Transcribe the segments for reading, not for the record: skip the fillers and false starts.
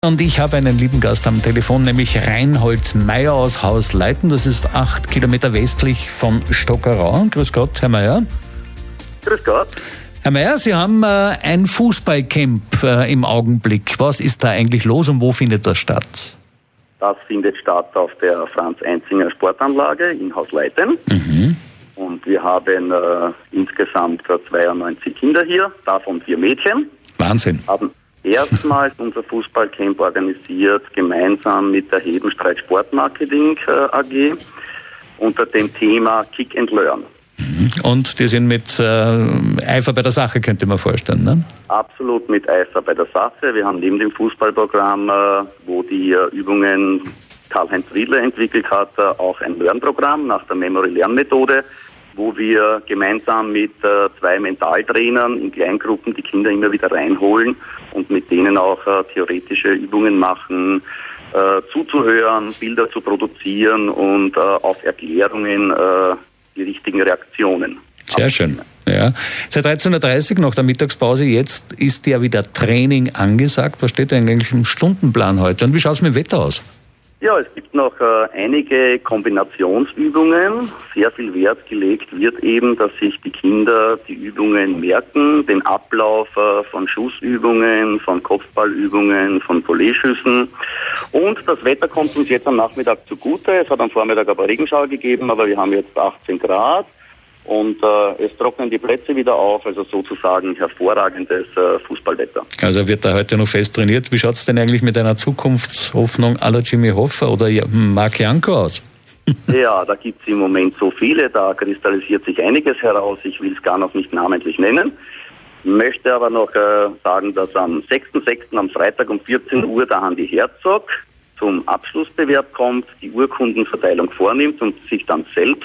Und ich habe einen lieben Gast am Telefon, nämlich Reinhold Meier aus Hausleiten. Das ist 8 Kilometer westlich von Stockerau. Grüß Gott, Herr Meier. Grüß Gott. Herr Meier, Sie haben ein Fußballcamp im Augenblick. Was ist da eigentlich los und wo findet das statt? Das findet statt auf der Franz-Einzinger Sportanlage in Hausleiten. Und wir haben insgesamt 92 Kinder hier, davon 4 Mädchen. Wahnsinn. Haben erstmals unser Fußballcamp organisiert, gemeinsam mit der Hebenstreit Sportmarketing AG unter dem Thema Kick and Learn. Und die sind mit Eifer bei der Sache, könnte man vorstellen, ne? Absolut mit Eifer bei der Sache. Wir haben neben dem Fußballprogramm, wo die Übungen Karl-Heinz Riedler entwickelt hat, auch ein Lernprogramm nach der Memory-Lernmethode, wo wir gemeinsam mit 2 Mentaltrainern in Kleingruppen die Kinder immer wieder reinholen und mit denen auch theoretische Übungen machen, zuzuhören, Bilder zu produzieren und auf Erklärungen die richtigen Reaktionen. Sehr schön. Ja. Seit 13.30 Uhr nach der Mittagspause, jetzt ist ja wieder Training angesagt. Was steht denn eigentlich im Stundenplan heute? Und wie schaut es mit dem Wetter aus? Ja, es gibt noch einige Kombinationsübungen. Sehr viel Wert gelegt wird eben, dass sich die Kinder die Übungen merken, den Ablauf von Schussübungen, von Kopfballübungen, von Volleyschüssen. Und das Wetter kommt uns jetzt am Nachmittag zugute. Es hat am Vormittag aber Regenschauer gegeben, aber wir haben jetzt 18 Grad. Und es trocknen die Plätze wieder auf, also sozusagen hervorragendes Fußballwetter. Also wird da heute noch fest trainiert. Wie schaut es denn eigentlich mit einer Zukunftshoffnung à la Jimmy Hoffa oder Marc Janko aus? Ja, da gibt es im Moment so viele, da kristallisiert sich einiges heraus. Ich will es gar noch nicht namentlich nennen. Möchte aber noch sagen, dass am 6.6. am Freitag um 14 Uhr der Andi Herzog zum Abschlussbewerb kommt, die Urkundenverteilung vornimmt und sich dann selbst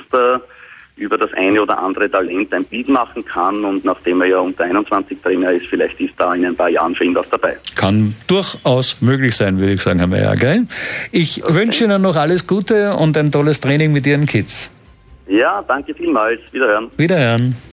über das eine oder andere Talent ein Bild machen kann, und nachdem er ja unter 21 Trainer ist, vielleicht ist da in ein paar Jahren für ihn was dabei. Kann durchaus möglich sein, würde ich sagen, Herr Meier, gell? Ich wünsche Ihnen noch alles Gute und ein tolles Training mit Ihren Kids. Ja, danke vielmals. Wiederhören. Wiederhören.